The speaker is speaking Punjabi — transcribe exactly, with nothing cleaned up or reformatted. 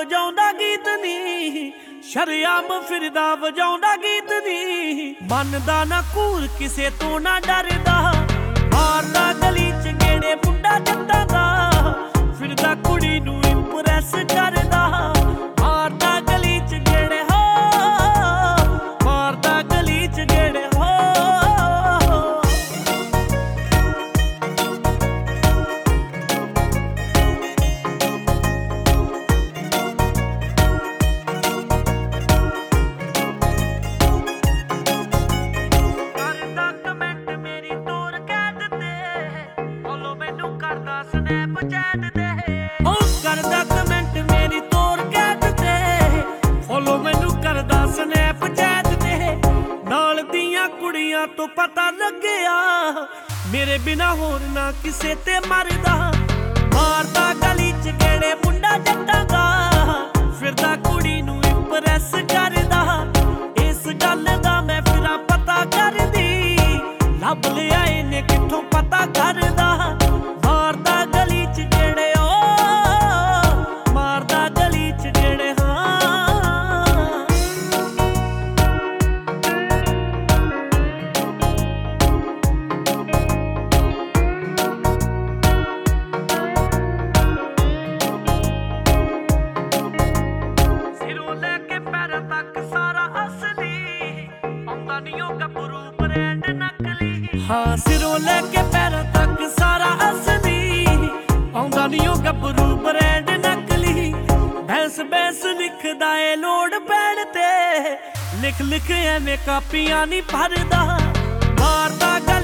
ਵਜਾਉਂਦਾ ਗੀਤ ਨੀ, ਸ਼ਰਿਆਮ ਫਿਰਦਾ ਵਜਾਉਂਦਾ ਗੀਤ ਨੀ। ਮੰਨਦਾ ਨਾ ਘੂਰ ਕਿਸੇ ਤੋਂ ਨਾ ਡਰਦਾ, ਮਾਰਦਾ ਗਲੀ ਚ ਗੇੜੇ ਮੁੰਡਾ ਜੱਟਾਂ ਦਾ, ਫਿਰਦਾ ਕੁੜੀ ਨੂੰ ਇੰਪ੍ਰੈਸ ਕਰਦਾ। ਮਾਰਦਾ ਗਲੀ ਚ ਗੇੜੇ ਹੋ, ਮਾਰਦਾ ਗਲੀ ਚ ਗੇੜੇ ਹੋ। ਕਰਦਾ ਕਮੈਂਟ ਮੇਰੀ ਤੋਰ ਕੈਦ ਤੇ, ਫੋਲੋ ਮੈਨੂੰ ਕਰਦਾ ਸਨੈਪਚੈਟ ਤੇ। ਉਹ ਕਰਦਾ ਕਮੈਂਟ ਮੇਰੀ ਤੋਰ ਕੈਦ ਤੇ, ਫੋਲੋ ਮੈਨੂੰ ਕਰਦਾ ਸਨੈਪਚੈਟ ਤੇ। ਨਾਲ ਦੀਆਂ ਕੁੜੀਆਂ ਤੋਂ ਪਤਾ ਲੱਗਿਆ, ਮੇਰੇ ਬਿਨਾ ਹੋਰ ਨਾ ਕਿਸੇ ਤੇ ਮਰਦਾ। ਮਾਰਦਾ ਗਲੀ ਚ ਗੇੜੇ ਮੁੰਡਾ ਜੱਟਾਂ ਦਾ, ਫਿਰਦਾ ਕੁੜੀ ਨੂੰ ਇੰਪ੍ਰੈਸ ਕਰਦਾ। ਇਸ ਗੱਲ ਦਾ ਮੈਂ ਫਿਰਾਂ ਪਤਾ ਕਰਦੀ, ਲੱਭ ਲਿਆ ਇਹਨੇ ਕਿੱਥੋਂ ਪਤਾ ਕਰਦਾ। ਮਾਰਦਾ ਗਲੀ ਚ ਗੇੜੇ ਓ, ਮਾਰਦਾ ਗਲੀ ਚ ਗੇੜੇ ਹਾਂ। ਸਿਰੋਂ ਲੈ ਕੇ ਪੈਰਾਂ ਤੱਕ ਸਾਰਾ ਅਸਲੀ, ਆਉਂਦਾ ਨੀ ਉਹ ਗੱਭਰੂ ਬ੍ਰਾਂਡ ਨਕਲੀ। ਹਾਂ ਸਿਰੋਂ ਲੈ ਕੇ ਪੈਰਾਂ ਤੱਕ ਸਾਰਾ ਅਸਲੀ, ਆਉਂਦਾ ਨੀ ਉਹ ਗੱਭਰੂ ਬ੍ਰਾਂਡ ਨਕਲੀ। ਬੈਂਸ ਬੈਂਸ ਲਿਖਦਾ ਏ ਲੋੜ ਪੈਣ ਤੇ, ਲਿਖ ਲਿਖ ਐਵੇਂ ਕਾਪੀਆਂ ਨੀ ਭਰਦਾ। ਮਾਰਦਾ ਗਲੀ